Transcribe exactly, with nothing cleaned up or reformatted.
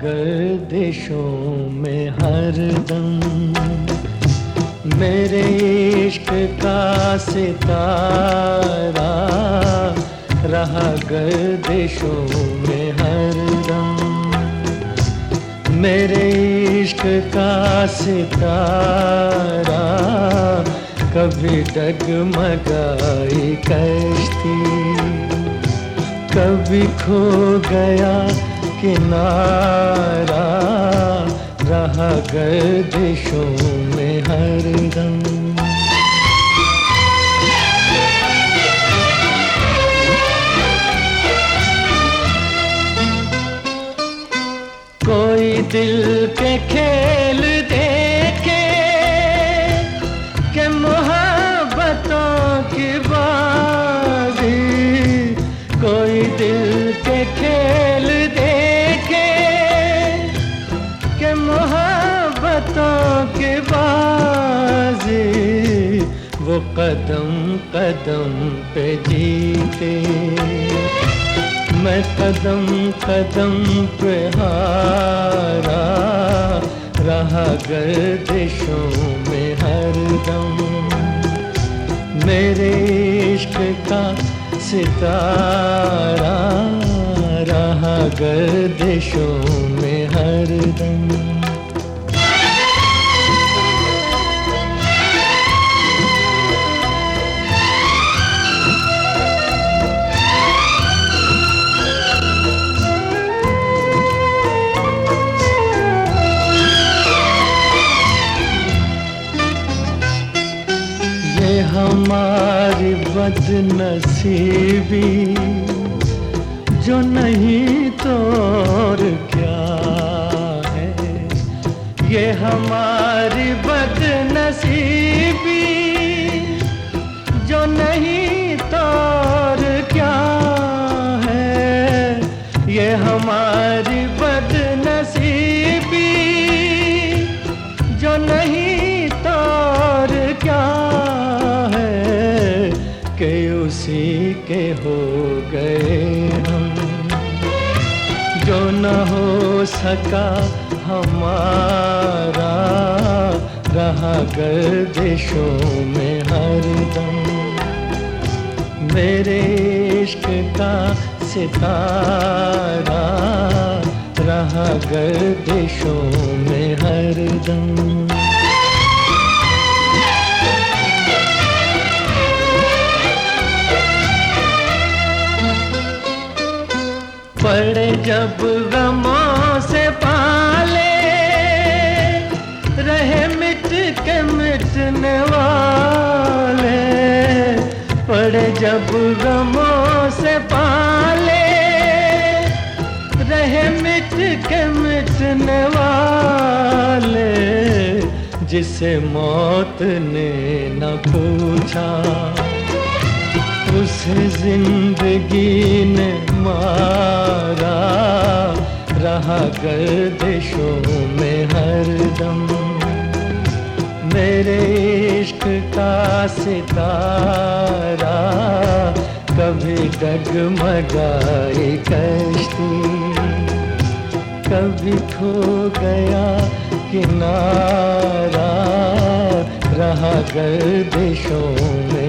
गर्दिशों में हरदम मेरे इश्क का सितारा रहा गर्दिशों में हरदम। मेरे इश्क का सितारा कभी डगमगाई कश्ती, कभी खो गया किनारा रहा गर्दिशों में हरदम। कोई दिल के खेल देखे कि मोहब्बतों की बाजी, कोई दिल के खेल देखे कि मोहब्बतों की बाजी, वो कदम कदम पे जीते, मैं कदम कदम पे हारा रहा गर्दिशों में हरदम। मेरे इश्क का सितारा रहा गर्दिशों में हरदम। हमारी बदनसीबी जो नहीं तो और क्या है, ये हमारी बदनसीबी जो नहीं तो और क्या है, ये हमारी बदनसीबी जो नहीं तो और क्या कि उसी के हो गए हम, जो न हो सका हमारा रहा गर्दिशों में हरदम। मेरे इश्क का सितारा रहा गर्दिशों में हरदम। पड़े जब गमों से पाले, रहे मिट के मिटने वाले, पड़े जब गमों से पाले, रहे मिट के मिटने वाले, जिसे मौत ने न पूछा उसे जिंदगी ने मारा रहा गर्दिशों में हरदम। मेरे इश्क का सितारा कभी डगमगाई कश्ती, कभी खो गया किनारा रहा गर्दिशों में